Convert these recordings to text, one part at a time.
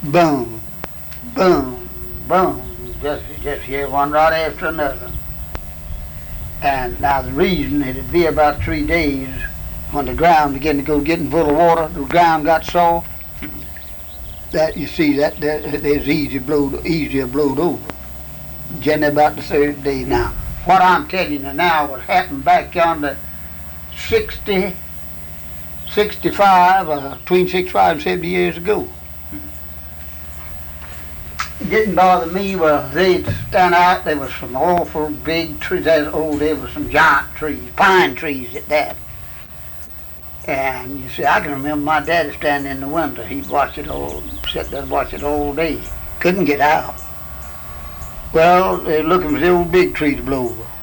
boom, boom, boom. Just hear one right after another. And now the reason it'd be about 3 days when the ground began to go getting full of water, the ground got soft. That you see that there's easier blowed over. Generally about the 3rd day. Now, what I'm telling you now was happened back yonder 60, 65, between 65 and 70 years ago. It didn't bother me. Well, they'd stand out. There was some awful big trees. There was some giant trees, pine trees at that. And you see, I can remember my daddy standing in the window. He'd sit there and watch it all day. Couldn't get out. Well, they're looking for the old big tree to blow over.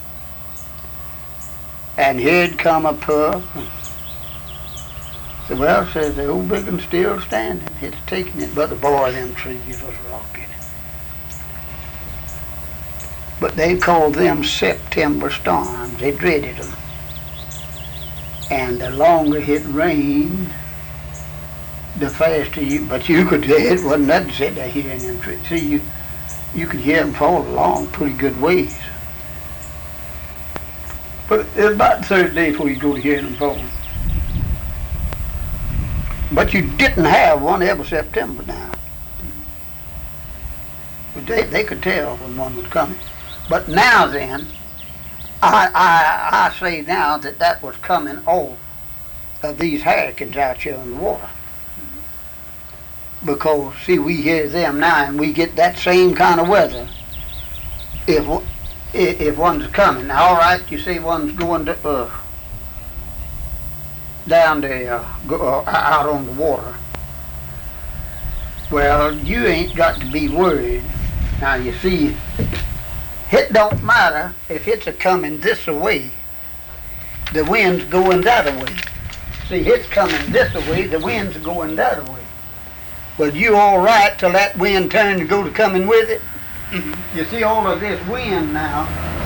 And here'd come a puff. So, well, says the old big one's still standing. It's taking it, but the boy, them trees was rocking. But they called them September storms. They dreaded them. And the longer it rained, the faster but you could, it wasn't nothing said to hearing them trees. See, you could hear them fall along pretty good ways. But it was about the 3rd day before you go to hearing them fall. But you didn't have one every September now. But they could tell when one was coming. But now then, I say now that was coming off of these hurricanes out here in the water. Because, see, we hear them now and we get that same kind of weather if one's coming. Now, all right, you say one's going to down there, out on the water. Well, you ain't got to be worried. Now, you see, it don't matter if it's a coming this way, the wind's going that way. See, it's coming this way, the wind's going that way. Well, you all right till that wind turns to go to coming with it? Mm-hmm. You see all of this wind now,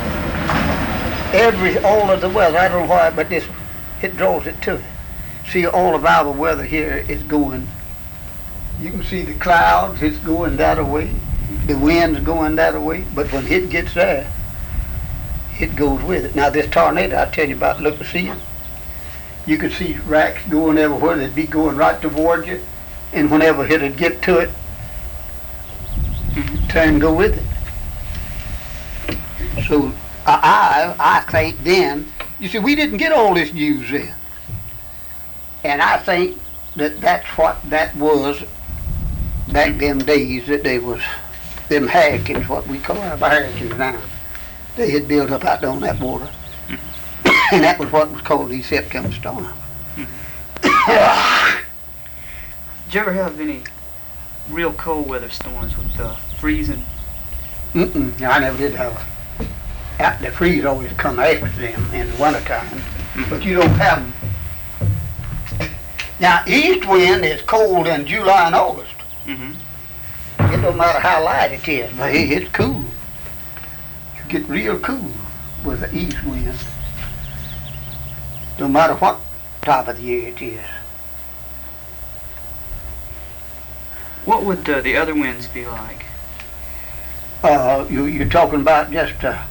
all of the weather, I don't know why, but it draws it to it. See, all of our weather here is going, you can see the clouds, it's going that way. The wind's going that way, but when it gets there, it goes with it. Now this tornado I tell you about, look to see it. You could see racks going everywhere. They'd be going right toward you, and whenever it'd get to it, turn and go with it. So I think then, you see, we didn't get all this news then, and I think that's what that was back them days, that they was them hurricanes, what we call our hurricanes now. They had built up out there on that water. And that was what was called these September storms. Did you ever have any real cold weather storms with freezing? I never did have. The freeze always come after them in the wintertime, but you don't have them. Now, east wind is cold in July and August. It don't matter how light it is, but it's cool. You get real cool with the east wind. No matter what time of the year it is. What would the other winds be like? You're talking about just a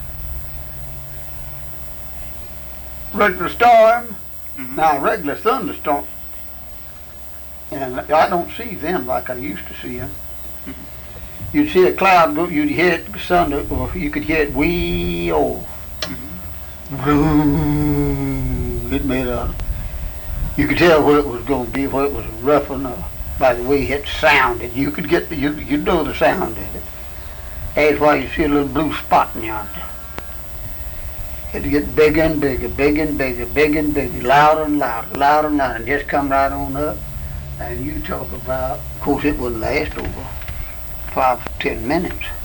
regular storm. Now, regular thunderstorm, and I don't see them like I used to see them. You'd see a cloud go, you'd hear it thunder, or you could hear it way off. It made you could tell where it was going to be, where it was rough enough by the way it sounded. You could get you know the sound of it. That's why you see a little blue spot in yonder. It'd get bigger and bigger, bigger and bigger, bigger and bigger, louder and louder, louder and louder, and just come right on up. And you talk about, of course, it wouldn't last over 5 or 10 minutes.